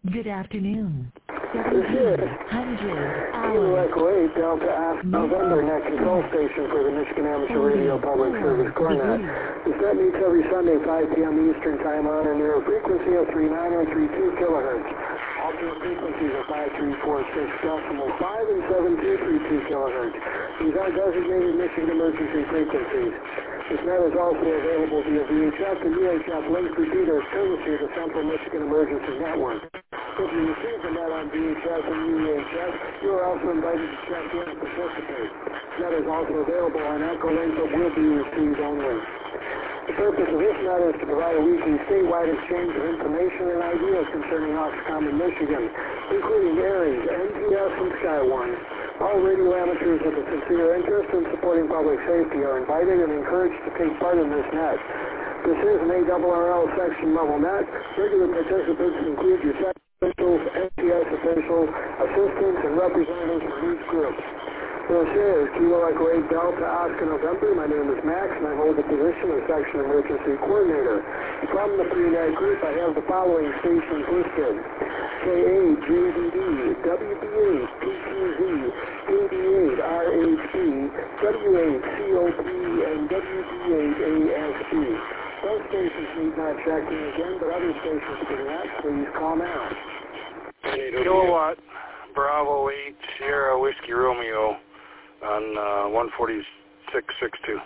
Good afternoon. This is 700 Kilo Echo 8 Delta Oscar November Net Control Station for the Michigan Amateur Radio Public Service Cornet. The set meets every Sunday 5 p.m. Eastern Time on a near frequency of 3932 kilohertz. Alternate frequencies are 5346 decimal 5 and 7232 kilohertz. These are designated Michigan emergency frequencies. This net is also available via VHF and UHF link repeaters courtesy of the Central Michigan Emergency Network. If you receive the net on VHF and UHF, you are also invited to check in and participate. The net is also available on Echo Link but will be received only. The purpose of this net is to provide a weekly statewide exchange of information and ideas concerning Oxfam and Michigan, including ARES, NPS, and Skywarn. All radio amateurs with a sincere interest in supporting public safety are invited and encouraged to take part in this net. This is an ARRL section level net. Regular participants include your section officials, NPS officials, assistants, and representatives from each group. This is Kilo Echo 8 Delta Oscar November. My name is Max, and I hold the position of Section Emergency Coordinator. From the pre-net group, I have the following stations listed: KA-JVD, WB8, PQZ, KB8, RHB, W8, COP, and WB8, ASB. Those stations need not check in again, but other stations do that. Please call now. Kilowatt, Bravo 8, Sierra Whiskey Romeo on 146.62.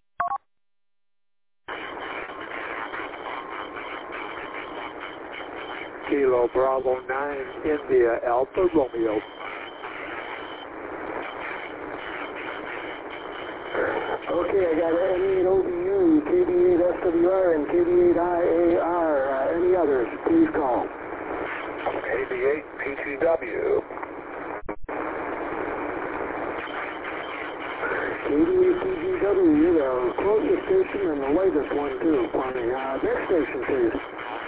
Kilo Bravo 9, India Alpha Romeo. Okay, I got M8 OBU, KB8 SWR, and KB8 IAR. Any others? Please call. KB8 PTW. KB8 PGW, you're the closest station and the latest one too. Plenty. Next station, please.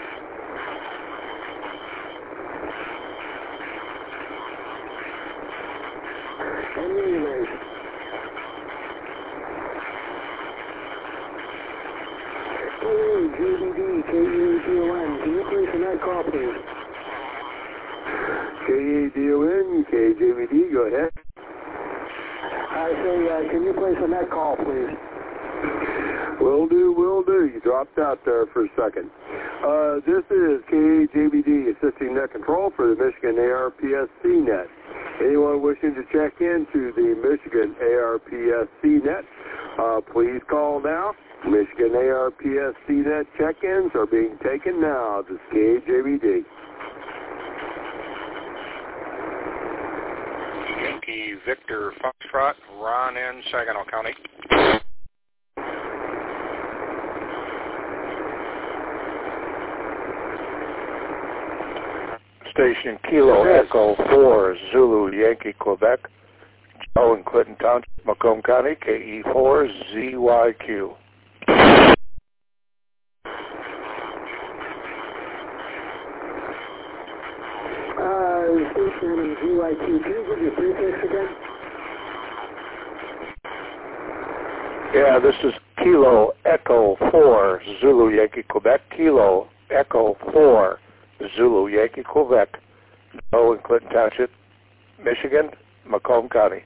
Any relays? JBD, KUDON, can you please in that call, please? KUDON, KJVD, go ahead. I say, can you place a net call, please? Will do, will do. You dropped out there for a second. This is KJVD assisting net control for the Michigan ARPSC net. Anyone wishing to check into the Michigan ARPSC net, please call now. Michigan ARPSC net check-ins are being taken now. This is KJVD. Yankee Victor Foxtrot, Ron in Saginaw County. Station Kilo Echo 4 Zulu Yankee Quebec, Joe in Clinton Township, Macomb County, KE4 ZYQ. Station in ZYQ, can you give your prefix again? Yeah, this is Kilo Echo 4 Zulu Yankee Quebec, Kilo Echo 4 Zulu Yankee Quebec, Joe in Clinton Township, Michigan, Macomb County.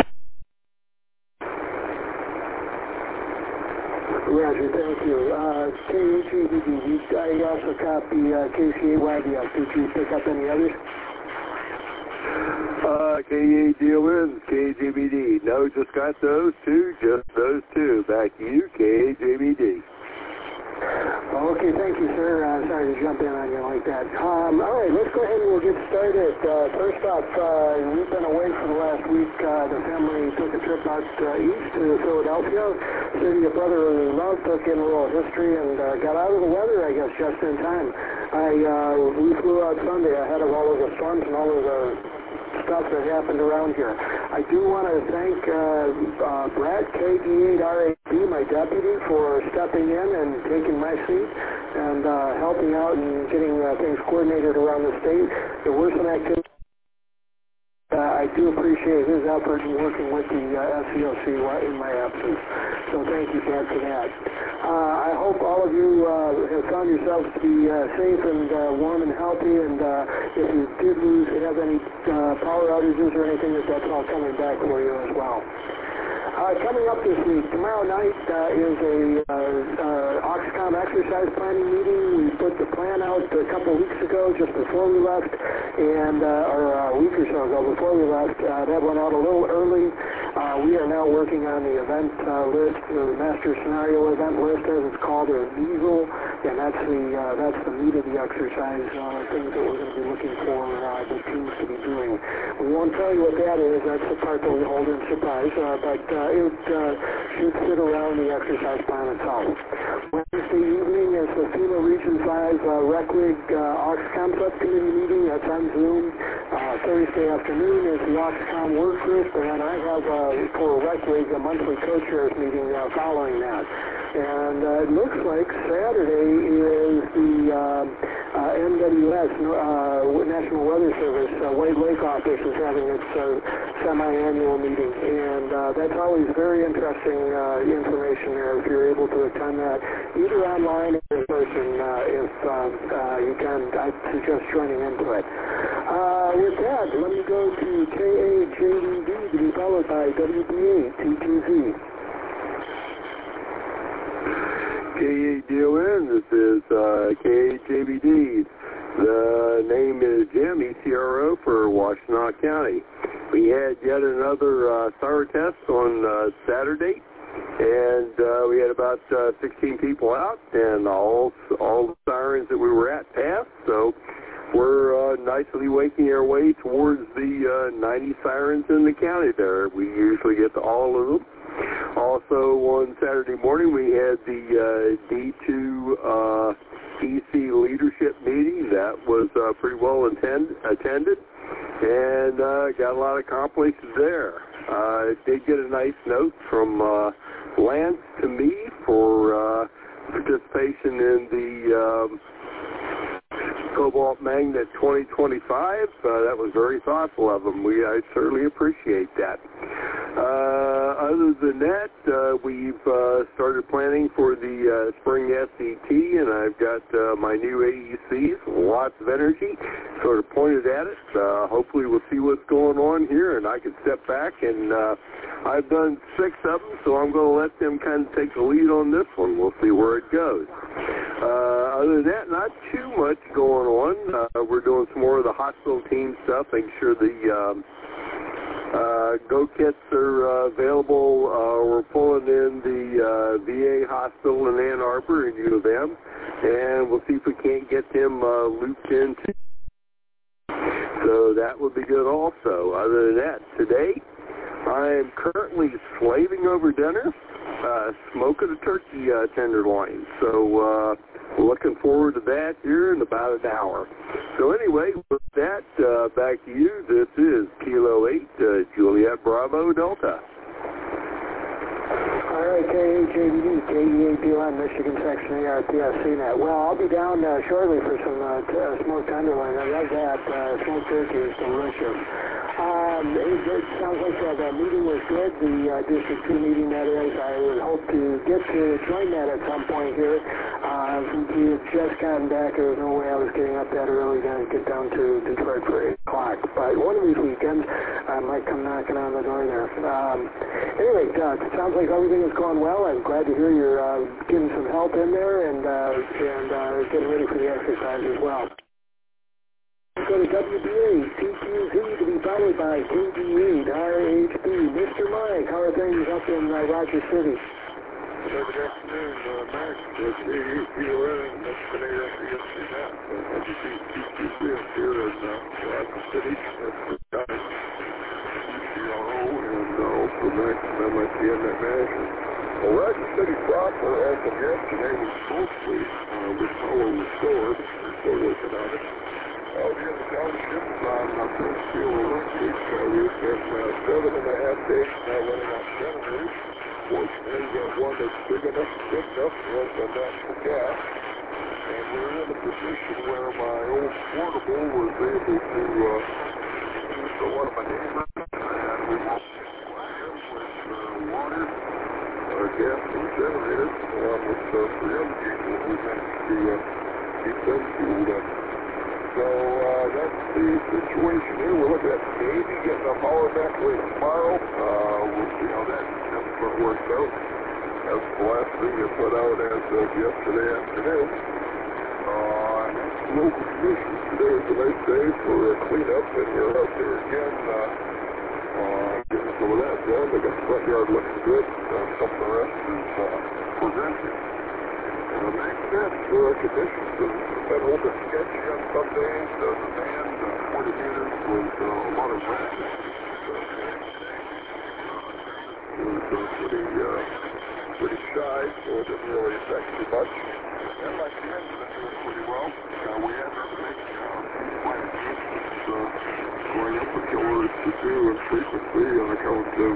Roger, thank you. KHEDD, I also copy KCAYDL. Did you pick up any others? KADON, KJBD. No, just got those two, just those two. Back to you, KJBD. Okay, thank you, sir. Sorry to jump in on you like that. All right, let's go ahead and we'll get started. First off, we've been away for the last week. The family took a trip out east to Philadelphia, city of brotherly love, took in a little history, and got out of the weather, I guess, just in time. We flew out Sunday ahead of all of the storms and all of the stuff that happened around here. I do want to thank Brad, KD8RAB, my deputy, for stepping in and taking my seat and helping out and getting things coordinated around the state. There were some activities. I do appreciate his effort in working with the SCOC in my absence. So thank you, Pat, for that. I hope all of you have found yourselves to be safe and warm and healthy, and if you did have any power outages or anything, that's all coming back for you as well. Coming up this week, tomorrow night is a Oxcom exercise planning meeting. We put the plan out a couple weeks ago, just before we left, and or a week or so ago before we left. That went out a little early. We are now working on the event list, the master scenario event list, as it's called, or MESL, and that's the meat of the exercise, things that we're going to be looking for the teams to be doing. We won't tell you what that is. That's the part that we hold in surprise, but it should sit around the exercise plan itself. Wednesday evening is the FEMA Region 5 RecWig Oxcom subcommittee meeting. That's on Zoom. Thursday afternoon is the Oxcom work group, and I have for RecWig a monthly co-chairs meeting following that. And it looks like Saturday is the NWS, National Weather Service, White Lake office is having its semi-annual meeting, and that's always very interesting information there if you're able to attend that, either online or in person. If you can, I suggest joining into it. With that, let me go to KAJVD to be followed by WBA T2Z. KADON, this is KAJVD. The name is Jim, ECRO for Washtenaw County. We had yet another siren test on Saturday, and we had about 16 people out, and all the sirens that we were at passed, so we're nicely waking our way towards the 90 sirens in the county there. We usually get to all of them. Also, on Saturday morning, we had the D2 EC leadership meeting. That was pretty well attended, and got a lot accomplished there. I did get a nice note from Lance to me for participation in the Cobalt Magnet 2025. That was very thoughtful of them. I certainly appreciate that. Other than that, we've started planning for the spring SET, and I've got my new AECs, lots of energy, sort of pointed at it. Hopefully we'll see what's going on here, and I can step back, and I've done 6 of them, so I'm going to let them kind of take the lead on this one. We'll see where it goes. Other than that, not too much going on. We're doing some more of the hospital team stuff, making sure the go kits are available. We're pulling in the VA hospital in Ann Arbor and U of M, and we'll see if we can't get them looped into. So that would be good also. Other than that, today I am currently slaving over dinner, smoking a turkey tenderloin. So looking forward to that here in about an hour. So anyway, with that, back to you. This is Kilo 8, Juliet Bravo Delta. All right, KAJVD, KEADON, Michigan Section ARPS-CNET. Well, I'll be down shortly for some smoked tenderloin. I love that. Smoked turkey is delicious. It sounds like the meeting was good, the District 2 meeting, that is. I would hope to get to join that at some point here. Since we had just gotten back, there was no way I was getting up that early to get down to Detroit for 8 o'clock. But one of these weekends, I might come knocking on the door there. Anyway, it sounds like everything is going well. I'm glad to hear you're getting some help in there and getting ready for the exercise as well. Go to WBA, TQZ to be followed by KD8, RHB. Mr. Mike, how are things up in Rogers City? Good afternoon, Max. It's KADON, Michigan ARPS-CNET. TQZ here in Rogers City. That's CRO and also Max and MITN National. Well, Rogers City proper, as of yesterday, was mostly with power restored. We're still working on it. The other townships on Prince Field Olympic, we've been 7.5 days now running out generators. Fortunately, we got one that's big enough and good enough to run on natural gas. And we're in a position where my old portable was able to use one of my neighbors. water, gas and generators, along with 3 other people who managed to keep them fueled up. So that's the situation here. We're looking at maybe getting the power back late tomorrow. We'll see how that works out. That's the last thing they put out as of yesterday afternoon. Local conditions. Today is a nice day for a cleanup, and we're out there again getting some of that done. They got the front yard looking good. Some of the rest is progressing. Makes sense. Conditions have been a little bit sketchy on some days. The band, 40 meters was a lot of rain. It was pretty shy, so it didn't really affect too much. And like the engine been doing pretty well. We had to make flight adjustments going up a killer to 2 in frequency on account of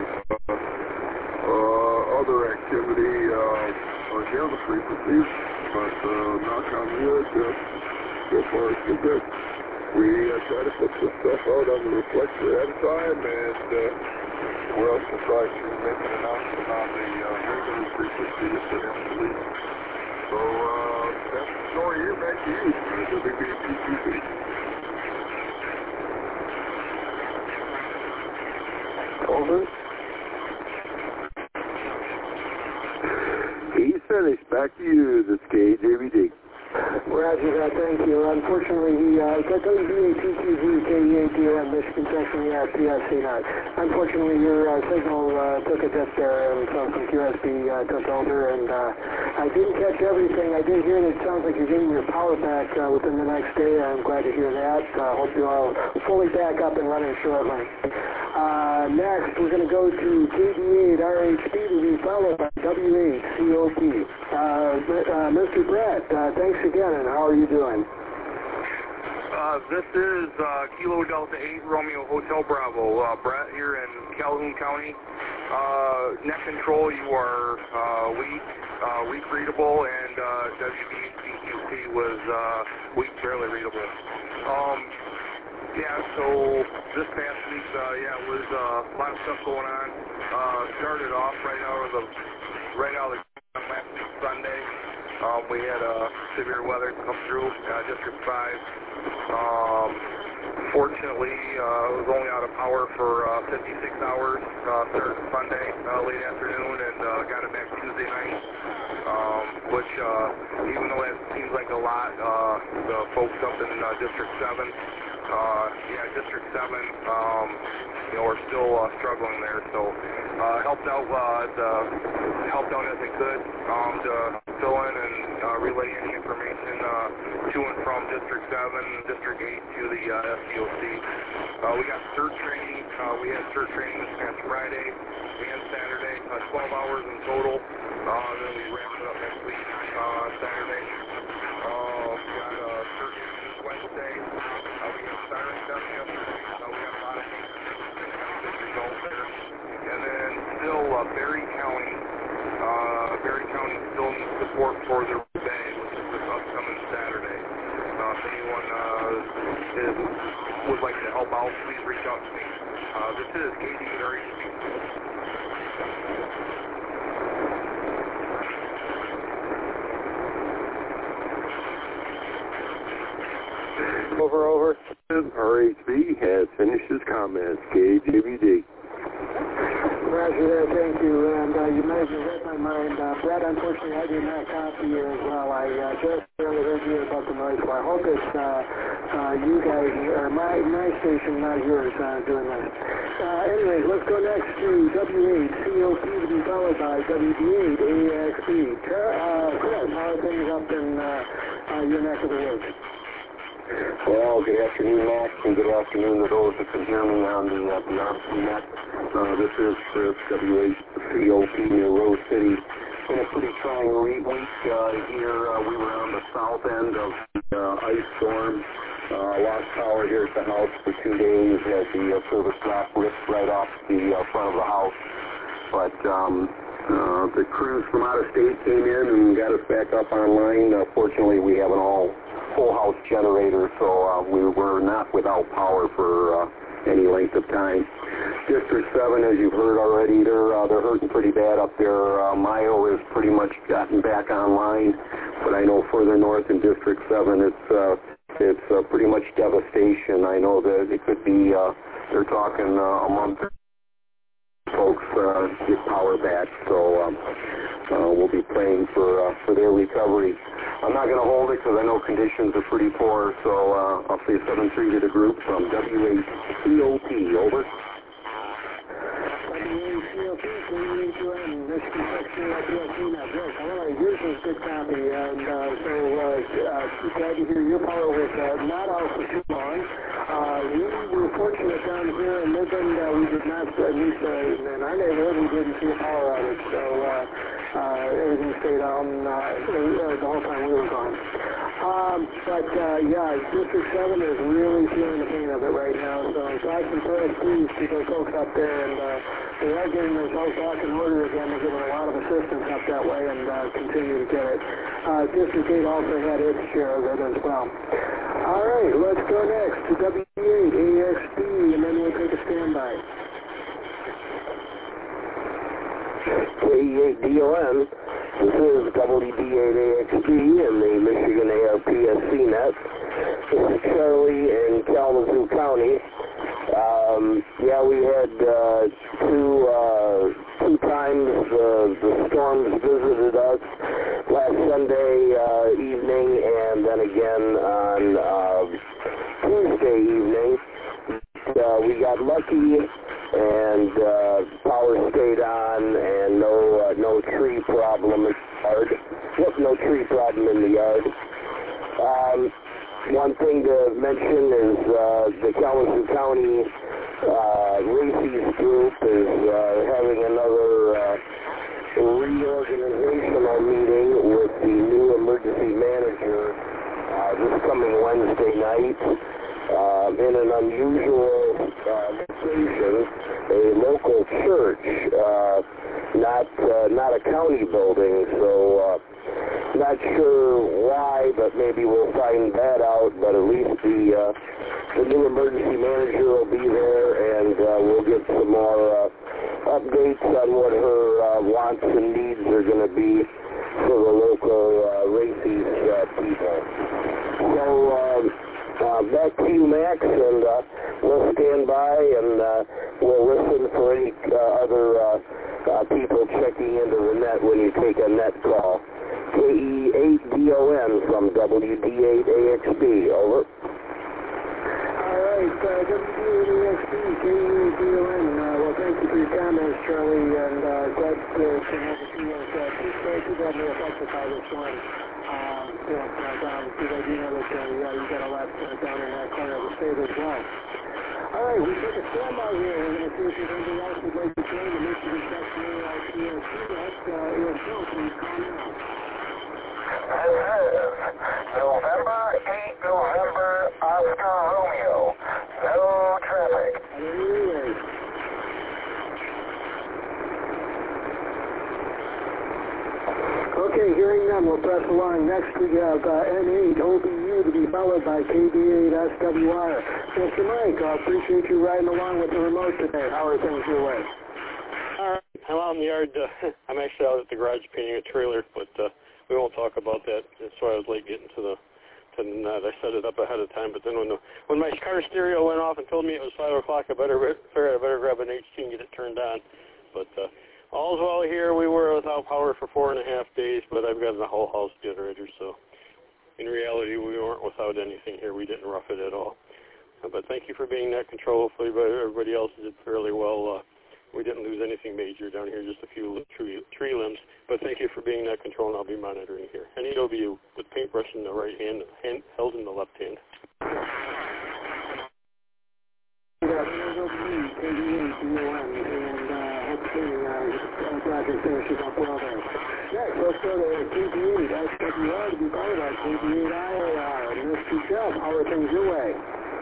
other activity near the frequencies, but knock on wood, so far it's been good. We try to put this stuff out on the reflector ahead of time, and we're also trying to make an announcement on the regular frequency if it has to leave. So that's the story here. Back to you, WBPTV. Over. He's finished. Back to you, this is KJVD. Roger that, thank you. Unfortunately, he got WBATQV KEATM Michigan section PSC not. Unfortunately, your signal took a dip there, and some QSB took over, and I didn't catch everything. I did hear that it sounds like you're getting your power back within the next day. I'm glad to hear that. Hope you're all fully back up and running shortly. Next, we're going to go to KD8 RHP to be followed by W8 COP. Mr. Brett, thanks again, and how are you doing? This is Kilo Delta 8 Romeo Hotel Bravo. Brett here in Calhoun County. Net control, you are weak readable, and WBCQC was weak barely readable. Yeah, so this past week, it was a lot of stuff going on. Started off right out of the last week Sunday. We had severe weather come through, District 5. Fortunately, it was only out of power for 56 hours, starting Sunday late afternoon, and got it back Tuesday night, which even though that seems like a lot, the folks up in District 7, District 7, we're still struggling there, so helped out as they could to fill in and relay any information to and from District 7, District 8 to the SDOC. We got CERT training. We had CERT training this past Friday and Saturday, 12 hours in total. Then we wrapped it up next week, Saturday. We got CERT Wednesday. We got siren stuff yesterday. We got a lot of good results there. And then still Berry County still needs support for their bay, which is this upcoming Saturday. If anyone would like to help out, please reach out to me. This is KD8RHP. Over. RHB has finished his comments. KJVD. Roger that, thank you. And you might have read my mind. Brett, unfortunately, I did not copy you as well. I just barely heard you about the noise, so I hope it's you guys, or my station, not yours, doing that. Anyways, let's go next to W8 COP to be followed by WD8 AXP. Chris, how are things up in your neck of the woods? Well, good afternoon, Max, and good afternoon to those that can hear me on the RC net. This is Chris, W8 COP near Rose City. In a pretty trying week here. We were on the south end of the ice storm. Lost power here at the house for 2 days as the service drop ripped right off the front of the house. But the crews from out of state came in and got us back up online. Fortunately, we have an all full house generator, so we were not not without power for any length of time. District 7, as you've heard already, they're hurting pretty bad up there. Mayo has pretty much gotten back online, but I know further north in District 7, it's pretty much devastation. I know that it could be, they're talking a month folks get power back, so we'll be praying for their recovery. I'm not going to hold it because I know conditions are pretty poor, so I'll say 7-3 to the group from WACOP. Over. WACOP, Michigan Section PSC Network. Yours was good copy, and so glad to hear your power was not out for too long. We were fortunate down here in Midland. We did not, at least in our neighborhood, we didn't see a power outage, so everything stayed on the whole time we were gone. District 7 is really feeling the pain of it right now, so thoughts and prayers, please, to those folks up there, and they are getting themselves back in order again. They're giving a lot of assistance up that way and continue to get it. District 8 also had its share of it as well. All right, let's go next to W8AXB, and then we'll take a standby. K8DON, this is WD8AXB in the Michigan ARPSC net. This is Charlie in Kalamazoo County. We had two times the storms visited us last Sunday evening and then again on Tuesday evening. We got lucky and power stayed on and no tree problem in the yard. No tree problem in the yard. One thing to mention is the Kalamazoo County RACES group is having another reorganizational meeting with the new emergency manager this coming Wednesday night. In an unusual location, a local church, not a county building, so not sure why, but maybe we'll find that out, but at least the new emergency manager will be there, and we'll get some more updates on what her wants and needs are going to be for the local RACES people. So, back to you, Max, and we'll stand by and we'll listen for any other people checking into the net when you take a net call. KE8DON from WD8AXB, over. All right, WD8AXB, KE8DON. Well, thank you for your comments, Charlie, and glad to have the two places that may affected by this one. Because I do know that you got a lot down in that corner of the state as well. All right, we take a standby here. We're going to see if there's anything else we'd like to say. The Michigan Section ARPSC, that's Phil, please call now. This is November 8 November Oscar Romeo. No traffic. Okay, hearing none, we'll press along. Next we have N8 OBU to be followed by KB8SWR. Mr. Mike, I appreciate you riding along with the remote today. How are things your way? All right, I'm out in the yard. I'm actually out at the garage painting a trailer, but we won't talk about that. That's why I was late getting to the net. I set it up ahead of time, but then when my car stereo went off and told me it was 5 o'clock, I better grab an HT and get it turned on. But all's well here. We were without power for 4.5 days, but I've got the whole house generator, so in reality we weren't without anything here. We didn't rough it at all. But thank you for being net control. Hopefully everybody else did fairly well. We didn't lose anything major down here, just a few tree limbs. But thank you for being net control, and I'll be monitoring here. Any OBU with paintbrush in the right hand held in the left hand. Project finishes up well there. Next, let's go to KB8SWR to be followed by KB8IAR. Mr. Jeff, how are things your way?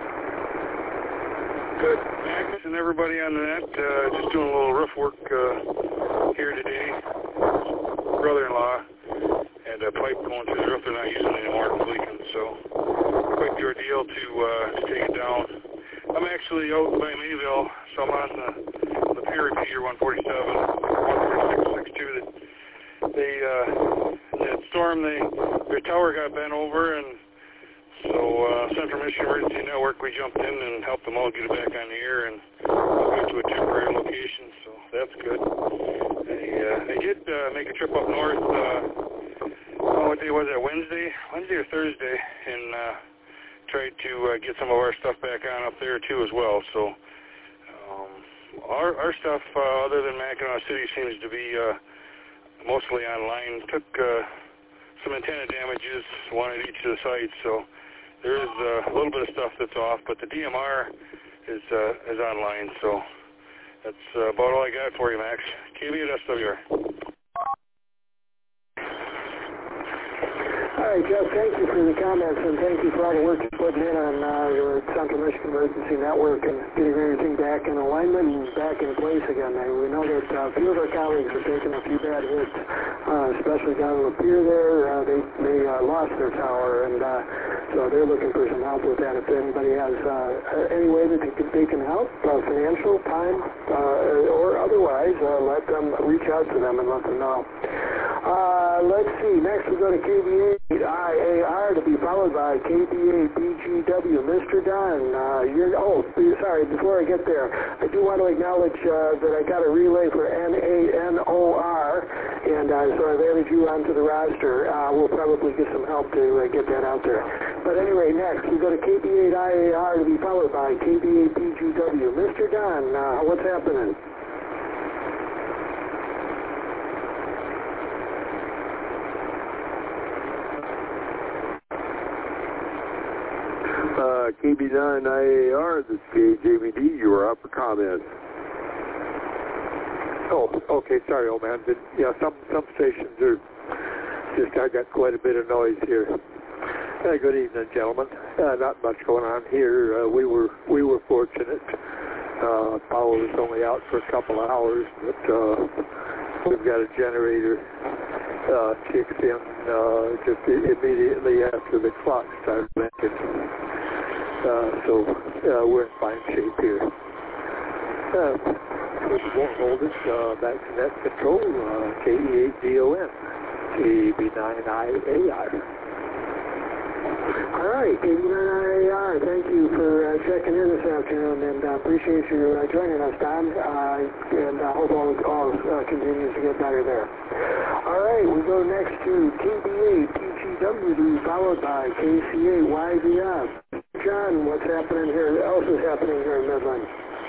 Good. Max and everybody on the net, just doing a little roof work here today. Brother-in-law had had a pipe going through the roof they're not using anymore. It's leaking, so quite the ordeal to take it down. I'm actually out by Mayville, so I'm on the peer repeater 147, 146.62. That storm, their tower got bent over, and so Central Michigan Emergency Network, we jumped in and helped them all get it back on the air and got to a temporary location, so that's good. They did make a trip up north, what day was that, Wednesday or Thursday, and tried to get some of our stuff back on up there too as well. So our stuff, other than Mackinac City, seems to be mostly online. Took some antenna damages, one at each of the sites, so there is a little bit of stuff that's off, but the DMR is online, so that's about all I got for you, Max. KB at SWR. All right, Jeff, thank you for the comments, and thank you for all the work you're putting in on your Central Michigan Emergency Network and getting everything back in alignment and back in place again. We know that a few of our colleagues have taken a few bad hits, especially down in Lapeer there. They lost their tower, and so they're looking for some help with that. If anybody has any way that they can help, financial, time, or otherwise, let them reach out to them and let them know. Let's see. Next, we go to KBA IAR to be followed by KBA BGW. Mr. Dunn, sorry. Before I get there, I do want to acknowledge that I got a relay for NANOR, and so I've added you onto the roster. We'll probably get some help to get that out there. But anyway, next, we go to KBA IAR to be followed by KBA BGW. Mr. Dunn, what's happening? KB9 IAR, this is KJBD. You were up for comments. Oh, okay. Sorry, old man. But, yeah, some stations are just, I got quite a bit of noise here. Good evening, gentlemen. Not much going on here. We were fortunate. Power was only out for a couple of hours, but we've got a generator kicks in just immediately after the clock started blinking. So we're in fine shape here. We won't hold it. Back to net control, KE8DON, KB9IAR. All right, KB9IAR, thank you for checking in this afternoon, and appreciate you joining us, Don, and I hope all continues to get better there. All right, we go next to KBA PGW, followed by KCA YVF. John, what's happening here? What else is happening here in Midland?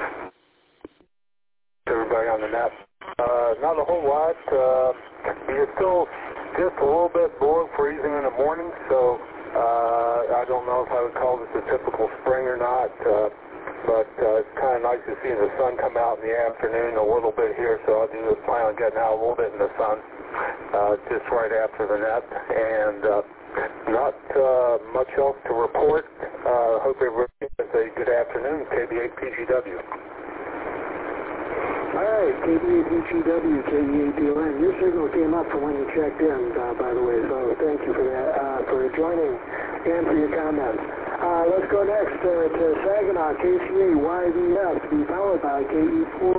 Everybody on the net. Not a whole lot. You're still just a little bit below freezing in the morning, so I don't know if I would call this a typical spring or not, but it's kind of nice to see the sun come out in the afternoon a little bit here, so I do plan on getting out a little bit in the sun just right after the net, and not much else to report. Hope everybody has a good afternoon. KBA PGW. All right, KBA PGW, KE8DON. Your signal came up from when you checked in, by the way, so thank you for that, for joining and for your comments. Let's go next to Saginaw, KCA YVF, to be followed by KE4.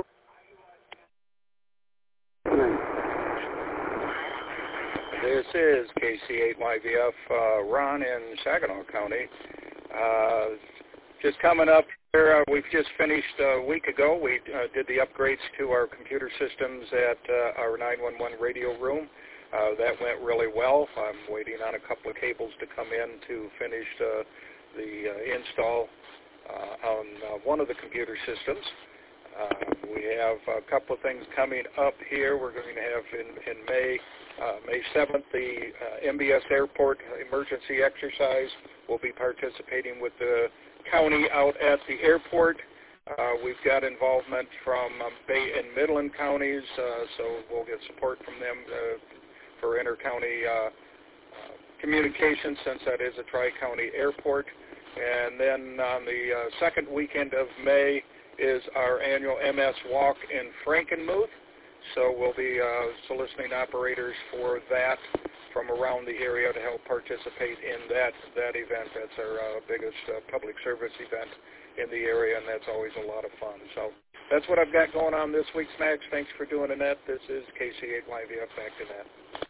This is KC8YVF, Ron in Saginaw County. Just coming up here, we've just finished a week ago. We did the upgrades to our computer systems at our 911 radio room. That went really well. I'm waiting on a couple of cables to come in to finish the install on one of the computer systems. We have a couple of things coming up here. We're going to have in May 7th, the MBS Airport emergency exercise. We'll be participating with the county out at the airport. We've got involvement from Bay and Midland counties, so we'll get support from them for inter-county communication, since that is a tri-county airport. And then on the second weekend of May is our annual MS Walk in Frankenmuth. So we'll be soliciting operators for that from around the area to help participate in that event. That's our biggest public service event in the area, and that's always a lot of fun. So that's what I've got going on this week, Max. Thanks for doing Annette. This is KC8YVF. Back to Annette.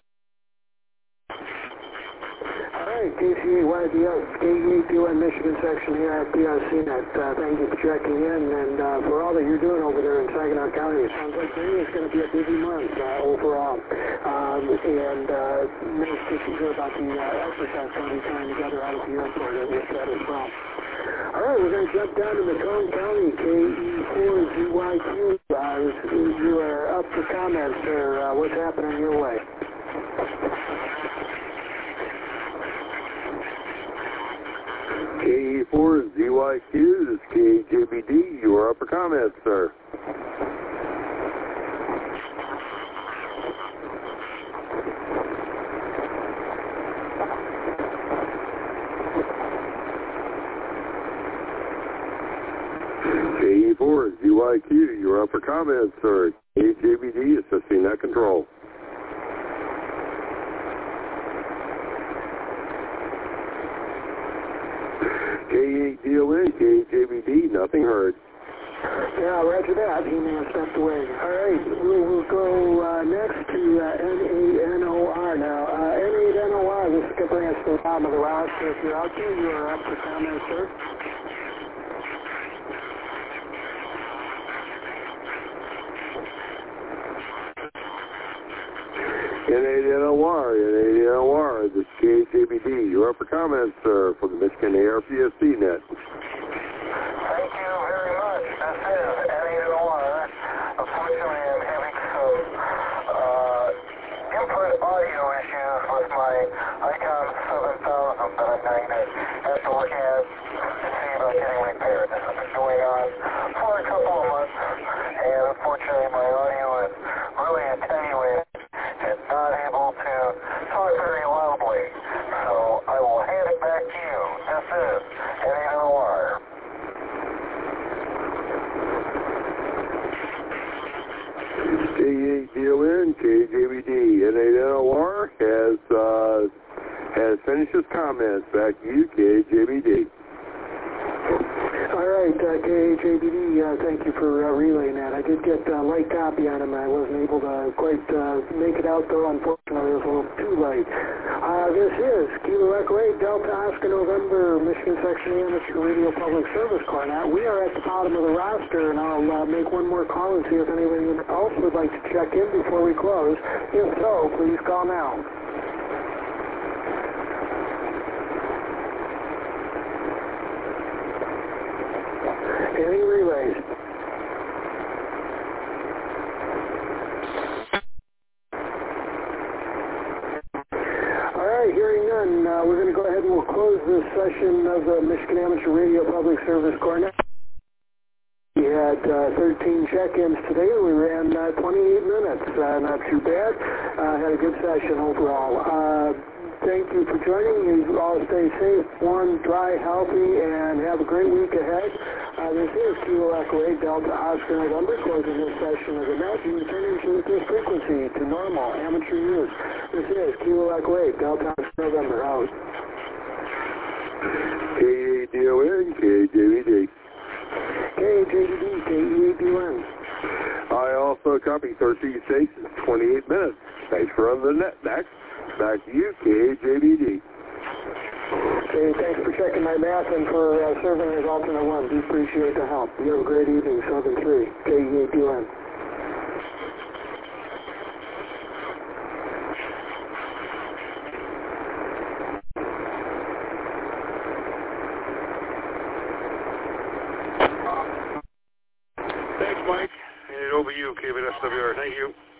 All right, KC8YVF, K8UN Michigan section here at PRCnet. Thank you for checking in, and for all that you're doing over there in Saginaw County. It sounds like today is going to be a busy month overall. And nice to hear about the effort that's going to be coming together out of the airport with that as well. All right, we're going to jump down to Macomb County, KE4ZYQ. You are up for comments, sir. What's happening your way? KE4ZYQ, this is KJBD. You are up for comments, sir. KE4ZYQ, you are up for comments, sir. KJBD assisting that control. K8DON, KJBD, nothing heard. Yeah, roger that. He may have stepped away. All right, we'll go next to N8NOR now. N8NOR, this is Skipper Ranch to the bottom of the roster. If you're out there, you are up for comments, sir. N8NOR, this is KJBD. You're up for comments, sir, for the Michigan ARPSC net. Thank you very much. This is N8NOR. Unfortunately, I'm having some input audio issues with my Icon 7000 that I'm going to have to look at to see about getting repaired. This has been going on for a couple of months, and unfortunately, my audio is really attenuated and not able to talk very loudly. So I will hand it back to you. This is N8NOR. K8DON, KJBD, N8NOR has finished his comments. Back to you, KJBD. All right, KJBD, thank you for relaying that. I did get a light copy on him. I wasn't able to quite make it out, though. Unfortunately, it was a little too late. This is Kilo Echo 8, Delta Oscar November, Michigan Section Amateur Radio Public Service Cornet. We are at the bottom of the roster, and I'll make one more call and see if anybody else would like to check in before we close. If so, please call now. Any relays? All right, hearing none, we're going to go ahead and we'll close this session of the Michigan Amateur Radio Public Service Cornet. We had 13 check-ins today. We ran 28 minutes. Not too bad. Had a good session overall. Thank you for joining. You all stay safe, warm, dry, healthy, and have a great week ahead. This is Kilo Echo 8 Delta Oscar November, closing this session of the net and returning to this frequency to normal amateur use. This is Kilo Echo 8 Delta Oscar November, out. K8DON, KJBD. KJBD, KE8DON. I also copy 13 stations, 28 minutes. Thanks for running the net, Max. Back to you, KJBD. Okay, thanks for checking my math and for serving as alternate one. We appreciate the help. You have a great evening, Southern 3, KE8DON. Thanks, Mike. And over to you, KBSWR. Thank you.